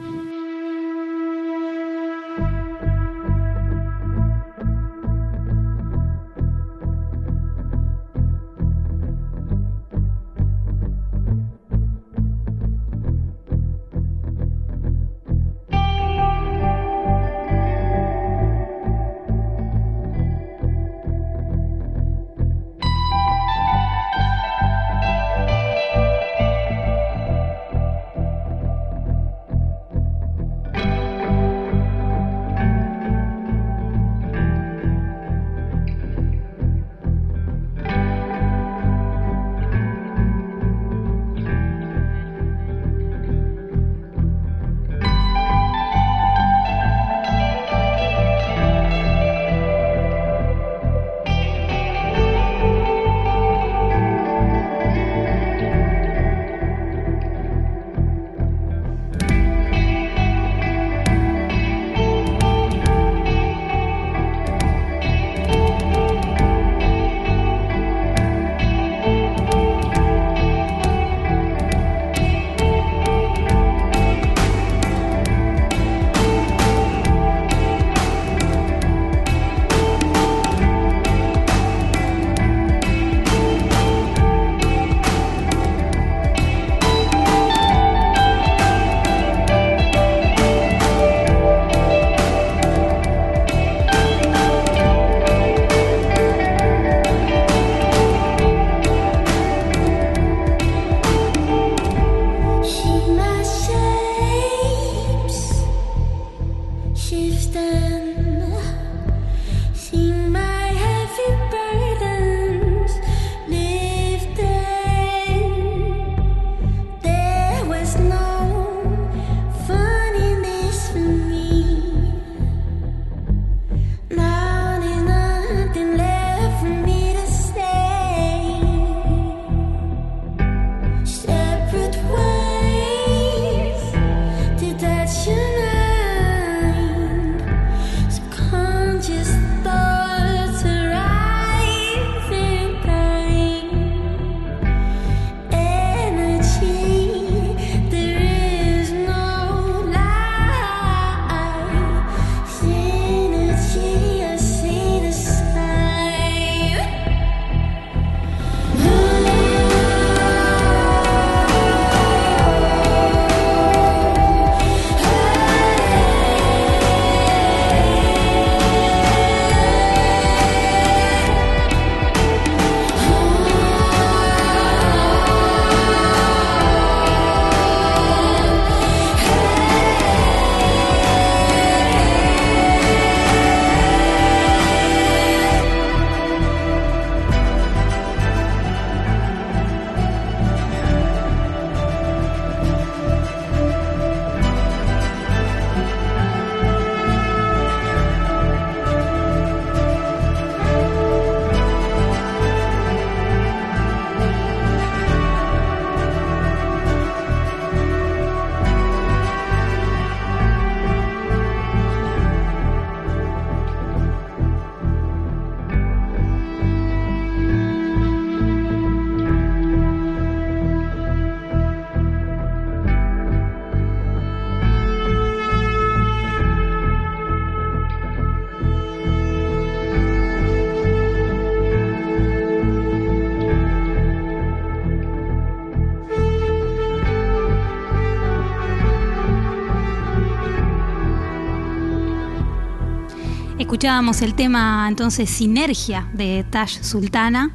Escuchábamos el tema entonces Sinergia de Tash Sultana.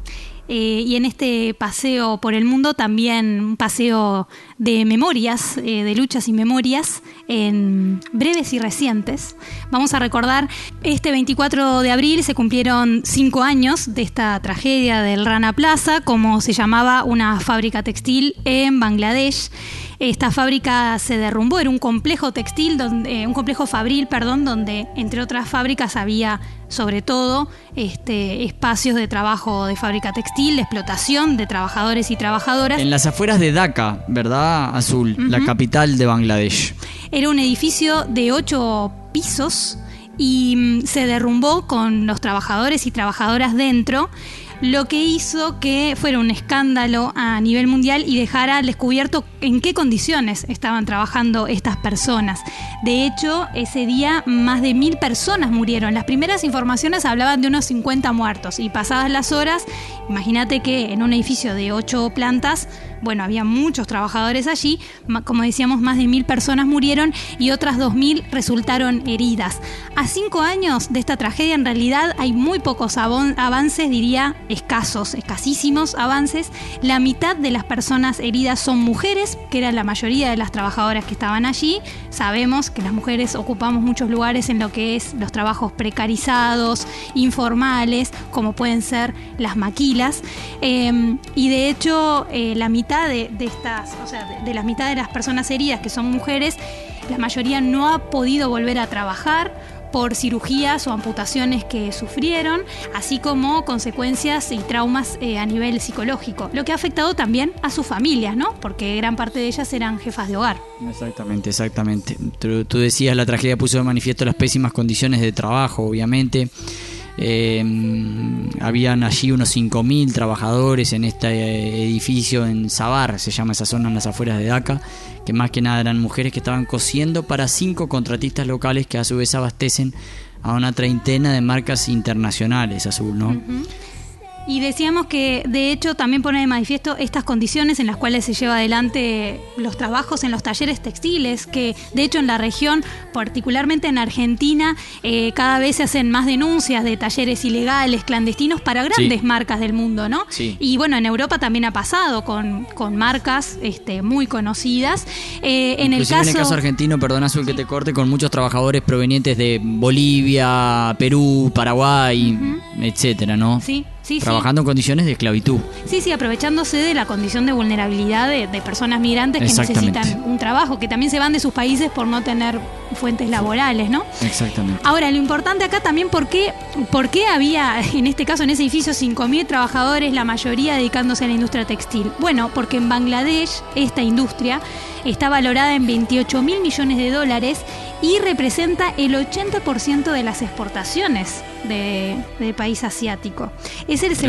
Y en este paseo por el mundo también un paseo de memorias, de luchas y memorias en breves y recientes. Vamos a recordar, este 24 de abril se cumplieron 5 años de esta tragedia del Rana Plaza, como se llamaba una fábrica textil en Bangladesh. Esta fábrica se derrumbó, era un complejo textil, un complejo fabril, donde entre otras fábricas había sobre todo espacios de trabajo de fábrica textil, de explotación de trabajadores y trabajadoras. En las afueras de Dhaka, ¿verdad, Azul? Uh-huh. La capital de Bangladesh. Era un edificio de 8 pisos y se derrumbó con los trabajadores y trabajadoras dentro, lo que hizo que fuera un escándalo a nivel mundial y dejara al descubierto en qué condiciones estaban trabajando estas personas. De hecho, ese día más de 1.000 personas murieron. Las primeras informaciones hablaban de unos 50 muertos y pasadas las horas, imagínate que en un edificio de 8 plantas, había muchos trabajadores allí, como decíamos, más de 1.000 personas murieron y otras 2.000 resultaron heridas. A 5 años de esta tragedia, en realidad hay muy pocos avances, diría escasísimos avances. La mitad de las personas heridas son mujeres, que era la mayoría de las trabajadoras que estaban allí. Sabemos que las mujeres ocupamos muchos lugares en lo que es los trabajos precarizados, informales, como pueden ser las maquilas, y de hecho la mitad de la mitad de las personas heridas, que son mujeres, la mayoría no ha podido volver a trabajar por cirugías o amputaciones que sufrieron, así como consecuencias y traumas a nivel psicológico, lo que ha afectado también a sus familias, ¿no? Porque gran parte de ellas eran jefas de hogar. Exactamente. Tú decías, la tragedia puso de manifiesto las pésimas condiciones de trabajo, obviamente. Habían allí unos 5.000 trabajadores en este edificio en Sabar, se llama esa zona, en las afueras de Dhaka, que más que nada eran mujeres que estaban cosiendo para 5 contratistas locales que a su vez abastecen a una treintena de marcas internacionales, Azul, ¿no? Uh-huh. Y decíamos que de hecho también pone de manifiesto estas condiciones en las cuales se lleva adelante los trabajos en los talleres textiles, que de hecho en la región, particularmente en Argentina, cada vez se hacen más denuncias de talleres ilegales, clandestinos para grandes marcas del mundo, ¿no? Sí. Y en Europa también ha pasado con marcas muy conocidas. En el caso argentino, perdón Azul que te corte, con muchos trabajadores provenientes de Bolivia, Perú, Paraguay, uh-huh, etcétera, ¿no? Sí. Trabajando en condiciones de esclavitud. Sí, aprovechándose de la condición de vulnerabilidad de personas migrantes que necesitan un trabajo, que también se van de sus países por no tener fuentes laborales, ¿no? Exactamente. Ahora, lo importante acá también, ¿por qué había, en este caso, en ese edificio, 5.000 trabajadores, la mayoría dedicándose a la industria textil? Bueno, porque en Bangladesh esta industria está valorada en $28.000 millones y representa el 80% de las exportaciones de país asiático. Es el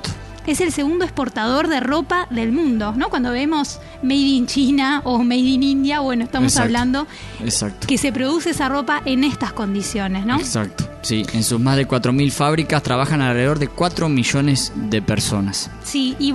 segundo exportador de ropa del mundo, ¿no? Cuando vemos Made in China o Made in India, estamos hablando que se produce esa ropa en estas condiciones, ¿no? Exacto. Sí, en sus más de 4.000 fábricas trabajan alrededor de 4 millones de personas. Sí, y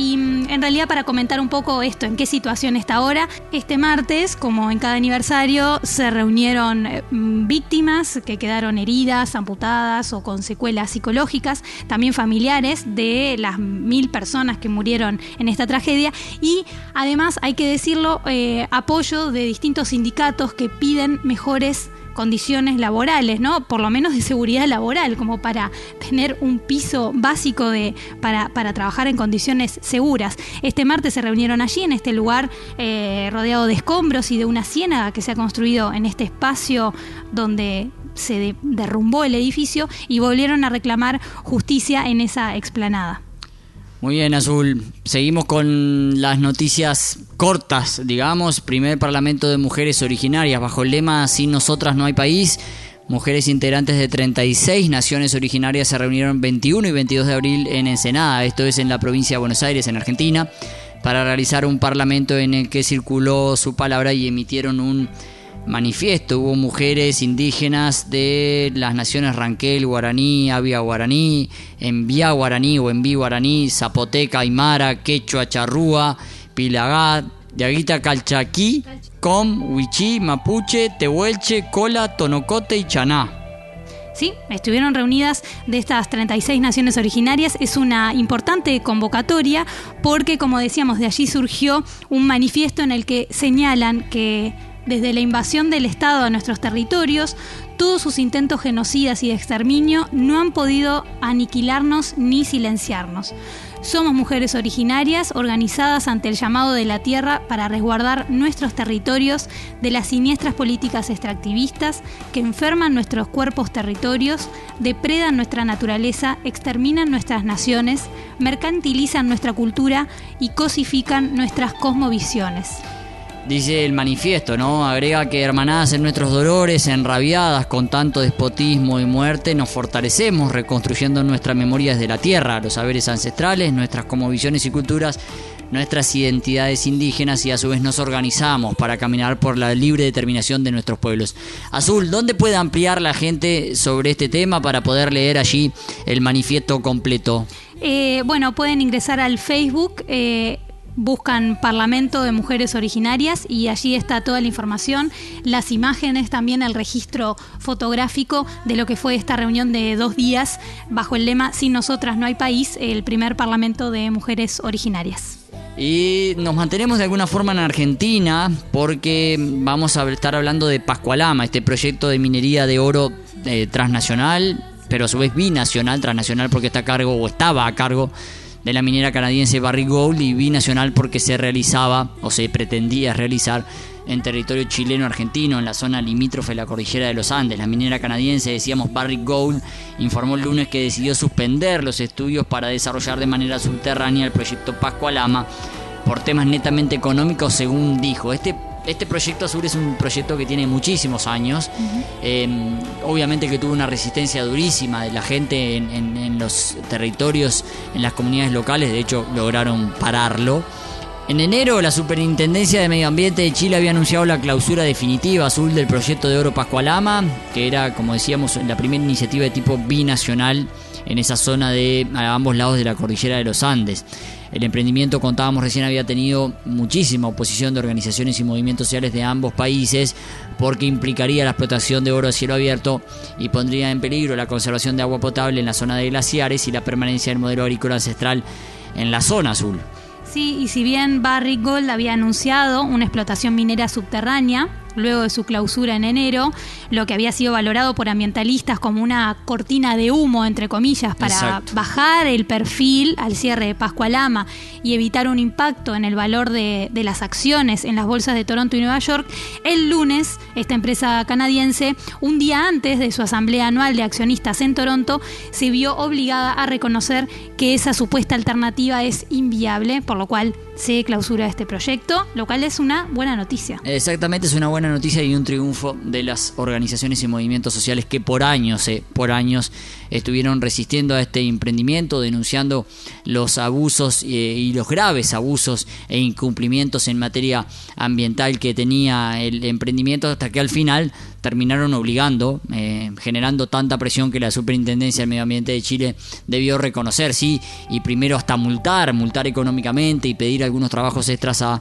en realidad para comentar un poco esto, en qué situación está ahora, este martes, como en cada aniversario, se reunieron víctimas que quedaron heridas, amputadas o con secuelas psicológicas, también familiares de las 1.000 personas que murieron en esta tragedia y además, hay que decirlo, apoyo de distintos sindicatos que piden mejores condiciones laborales, ¿no? Por lo menos de seguridad laboral, como para tener un piso básico para trabajar en condiciones seguras. Este martes se reunieron allí, en este lugar rodeado de escombros y de una ciénaga que se ha construido en este espacio donde se derrumbó el edificio y volvieron a reclamar justicia en esa explanada. Muy bien, Azul. Seguimos con las noticias cortas, digamos. Primer Parlamento de Mujeres Originarias, bajo el lema Sin nosotras no hay país. Mujeres integrantes de 36 naciones originarias se reunieron 21 y 22 de abril en Ensenada, esto es en la provincia de Buenos Aires, en Argentina, para realizar un parlamento en el que circuló su palabra y emitieron un manifiesto. Hubo mujeres indígenas de las naciones Ranquel, Guaraní, Avia Guaraní, Envía Guaraní o Enví Guaraní, Zapoteca, Aymara, Quechua, Charrúa, Pilagá, Yaguita, Calchaquí, Com, Huichí, Mapuche, Tehuelche, Cola, Tonocote y Chaná. Sí, estuvieron reunidas de estas 36 naciones originarias. Es una importante convocatoria porque, como decíamos, de allí surgió un manifiesto en el que señalan que desde la invasión del Estado a nuestros territorios, todos sus intentos genocidas y de exterminio no han podido aniquilarnos ni silenciarnos. Somos mujeres originarias organizadas ante el llamado de la tierra para resguardar nuestros territorios de las siniestras políticas extractivistas que enferman nuestros cuerpos territorios, depredan nuestra naturaleza, exterminan nuestras naciones, mercantilizan nuestra cultura y cosifican nuestras cosmovisiones. Dice el manifiesto, ¿no? Agrega que hermanadas en nuestros dolores, enrabiadas con tanto despotismo y muerte, nos fortalecemos reconstruyendo nuestras memorias de la tierra, los saberes ancestrales, nuestras cosmovisiones y culturas, nuestras identidades indígenas y a su vez nos organizamos para caminar por la libre determinación de nuestros pueblos. Azul, ¿dónde puede ampliar la gente sobre este tema para poder leer allí el manifiesto completo? Bueno, pueden ingresar al Facebook, buscan Parlamento de Mujeres Originarias y allí está toda la información, las imágenes, también el registro fotográfico de lo que fue esta reunión de 2 días bajo el lema Sin nosotras no hay país, el primer Parlamento de Mujeres Originarias. Y nos mantenemos de alguna forma en Argentina porque vamos a estar hablando de Pascualama, este proyecto de minería de oro transnacional, pero a su vez binacional, transnacional porque está a cargo o estaba a cargo de la minera canadiense Barrick Gold, y binacional porque se realizaba o se pretendía realizar en territorio chileno-argentino, en la zona limítrofe de la cordillera de los Andes. La minera canadiense, decíamos, Barrick Gold, informó el lunes que decidió suspender los estudios para desarrollar de manera subterránea el proyecto Pascualama por temas netamente económicos, según dijo. Este proyecto Azul es un proyecto que tiene muchísimos años. Obviamente que tuvo una resistencia durísima de la gente en los territorios, en las comunidades locales. De hecho, lograron pararlo. En enero, la Superintendencia de Medio Ambiente de Chile había anunciado la clausura definitiva, Azul, del proyecto de oro Pascualama, que era, como decíamos, la primera iniciativa de tipo binacional en esa zona a ambos lados de la cordillera de los Andes. El emprendimiento, contábamos recién, había tenido muchísima oposición de organizaciones y movimientos sociales de ambos países porque implicaría la explotación de oro a cielo abierto y pondría en peligro la conservación de agua potable en la zona de glaciares y la permanencia del modelo agrícola ancestral en la zona azul. Sí, y si bien Barrick Gold había anunciado una explotación minera subterránea luego de su clausura en enero, lo que había sido valorado por ambientalistas como una cortina de humo, entre comillas, para bajar el perfil al cierre de Pascualama y evitar un impacto en el valor de las acciones en las bolsas de Toronto y Nueva York, el lunes esta empresa canadiense, un día antes de su asamblea anual de accionistas en Toronto, se vio obligada a reconocer que esa supuesta alternativa es inviable, por lo cual se clausura este proyecto, lo cual es una buena noticia. Exactamente, es una buena noticia y un triunfo de las organizaciones y movimientos sociales que por años estuvieron resistiendo a este emprendimiento, denunciando los abusos y los graves abusos e incumplimientos en materia ambiental que tenía el emprendimiento, hasta que al final terminaron obligando, generando tanta presión que la Superintendencia del Medio Ambiente de Chile debió reconocer, sí, y primero hasta multar económicamente y pedir algunos trabajos extras a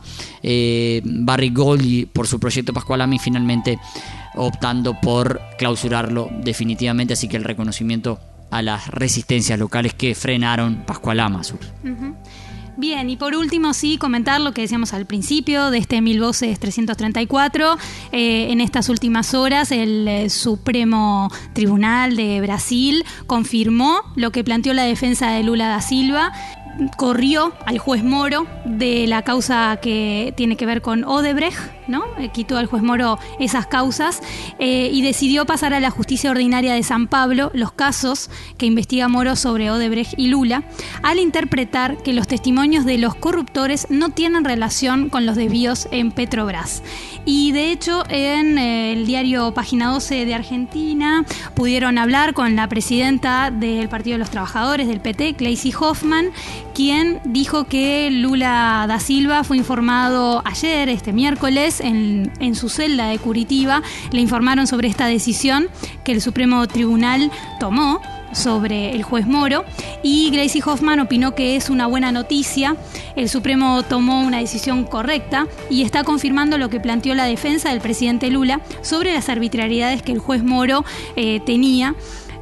Barrick Gold por su proyecto Pascualama, y finalmente optando por clausurarlo definitivamente. Así que el reconocimiento a las resistencias locales que frenaron Pascualama Sur. Uh-huh. Bien, y por último sí comentar lo que decíamos al principio de este Mil Voces 334. En estas últimas horas el Supremo Tribunal de Brasil confirmó lo que planteó la defensa de Lula da Silva. Corrió al juez Moro de la causa que tiene que ver con Odebrecht, ¿no? Quitó al juez Moro esas causas y decidió pasar a la justicia ordinaria de San Pablo los casos que investiga Moro sobre Odebrecht y Lula, al interpretar que los testimonios de los corruptores no tienen relación con los desvíos en Petrobras. Y de hecho en el diario Página 12 de Argentina pudieron hablar con la presidenta del Partido de los Trabajadores del PT, Gleisi Hoffmann, quien dijo que Lula da Silva fue informado ayer, este miércoles, en su celda de Curitiba. Le informaron sobre esta decisión que el Supremo Tribunal tomó sobre el juez Moro, y Gleisi Hoffmann opinó que es una buena noticia. El Supremo tomó una decisión correcta y está confirmando lo que planteó la defensa del presidente Lula sobre las arbitrariedades que el juez Moro tenía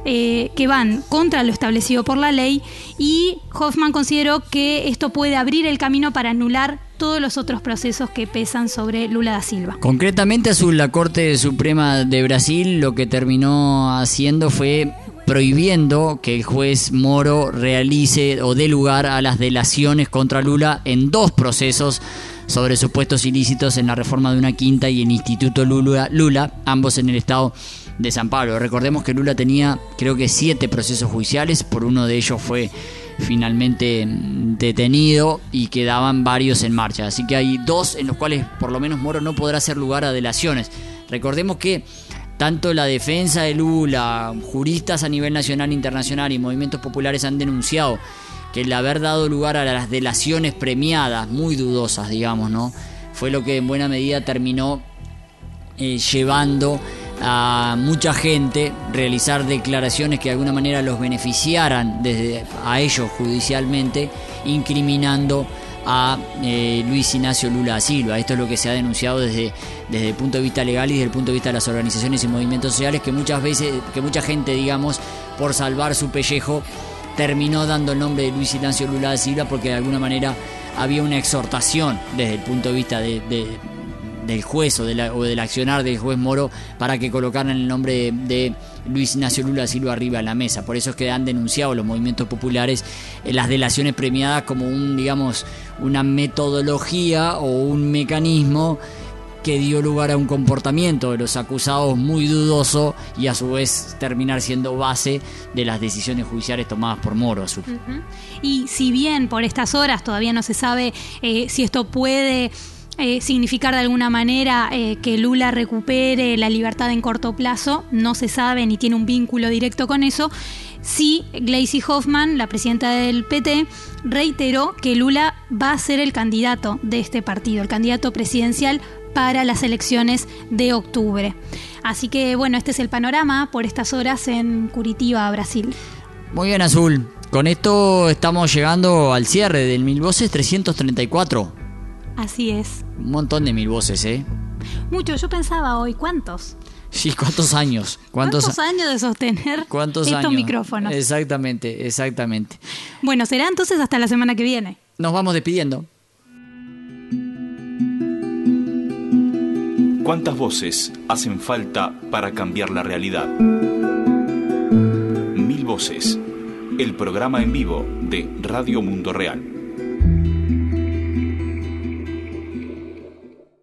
que van contra lo establecido por la ley, y Hoffmann consideró que esto puede abrir el camino para anular todos los otros procesos que pesan sobre Lula da Silva. Concretamente, Azul, la Corte Suprema de Brasil lo que terminó haciendo fue prohibiendo que el juez Moro realice o dé lugar a las delaciones contra Lula en 2 procesos sobre supuestos ilícitos en la reforma de una quinta y el Instituto Lula, ambos en el estado de San Pablo. Recordemos que Lula tenía, creo que 7 procesos judiciales, por uno de ellos fue finalmente detenido y quedaban varios en marcha. Así que hay 2 en los cuales por lo menos Moro no podrá hacer lugar a delaciones. Recordemos que tanto la defensa de Lula, juristas a nivel nacional e internacional y movimientos populares han denunciado que el haber dado lugar a las delaciones premiadas, muy dudosas, digamos, ¿no?, fue lo que en buena medida terminó llevando a mucha gente realizar declaraciones que de alguna manera los beneficiaran a ellos judicialmente, incriminando a Luis Ignacio Lula da Silva. Esto es lo que se ha denunciado desde el punto de vista legal y desde el punto de vista de las organizaciones y movimientos sociales, que mucha gente, digamos, por salvar su pellejo, terminó dando el nombre de Luis Ignacio Lula da Silva, porque de alguna manera había una exhortación desde el punto de vista del juez o del accionar del juez Moro para que colocaran el nombre de Luis Ignacio Lula da Silva arriba de la mesa. Por eso es que han denunciado los movimientos populares las delaciones premiadas como una metodología o un mecanismo que dio lugar a un comportamiento de los acusados muy dudoso y a su vez terminar siendo base de las decisiones judiciales tomadas por Moro. Uh-huh. Y si bien por estas horas todavía no se sabe si esto puede significar de alguna manera que Lula recupere la libertad en corto plazo, no se sabe ni tiene un vínculo directo con eso. Sí, Gleisi Hoffmann, la presidenta del PT, reiteró que Lula va a ser el candidato de este partido, el candidato presidencial para las elecciones de octubre. Así que bueno, este es el panorama por estas horas en Curitiba, Brasil. Muy bien, Azul. Con esto estamos llegando al cierre del Mil Voces 334. Así es. Un montón de Mil Voces, ¿eh? Mucho. Yo pensaba hoy, ¿cuántos? Sí, ¿cuántos años? ¿Cuántos años de sostener estos micrófonos? Exactamente. Bueno, será entonces hasta la semana que viene. Nos vamos despidiendo. ¿Cuántas voces hacen falta para cambiar la realidad? Mil Voces, el programa en vivo de Radio Mundo Real.